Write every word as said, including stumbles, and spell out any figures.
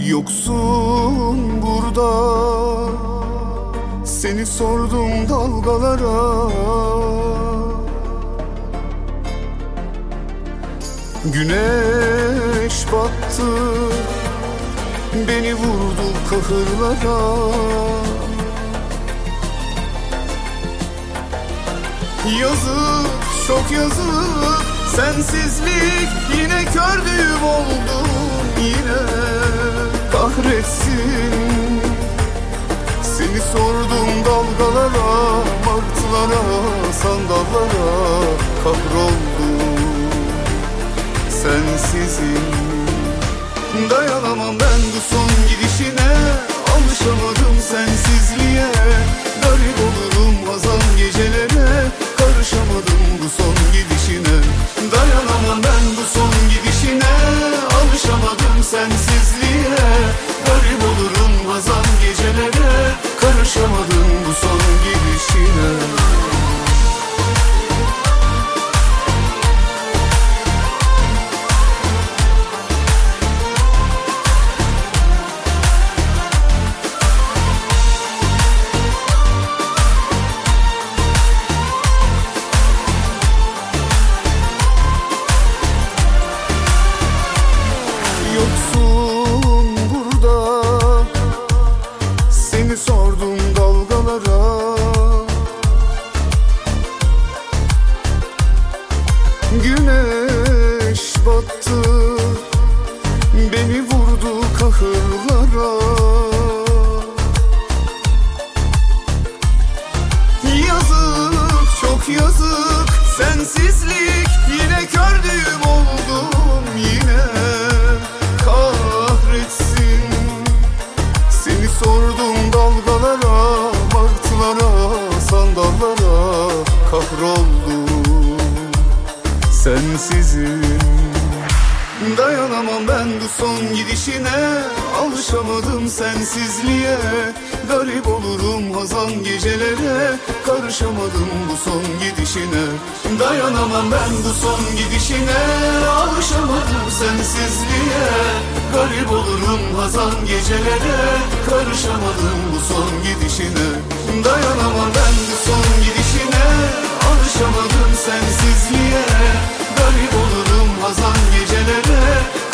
Yoksun burada, seni sordum dalgalara. Güneş battı, beni vurdu kahırlara. Yazık, çok yazık, sensizlik yine kördüğüm oldu. Yine kahretsin, seni sordum dalgalara, martılara, sandallara. Kahroldum sensizim. Dayanamam ben bu son gidişine, alışamadım sensizliğe. Garip olurum hazan gecelere, karışamadım bu son gidişine. Dayanamam ben bu son gidişine, alışamadım sensizliğe. Garip olurum hazan gecelere, karışamadım bu son gidişine. Yoksun burada, seni sordum dalgalara. Güneş battı, beni vurdu kahırlara. Yazık, çok yazık, sensizlik yine kördüğüm oldum. Yine kahretsin, seni sordum dalgalara, martılara, sandallara. Kahroldum sensizim. Dayanamam ben bu son gidişine, alışamadım sensizliğe. Garip olurum hazan gecelere, karışamadım bu son gidişine. Dayanamam ben bu son gidişine, alışamadım sensizliğe. Garip olurum hazan gecelere, karışamadım bu son gidişine. Dayanamam ben bu son gidişine, alışamadım sensizliğe. Garip olurum hazan gecelere,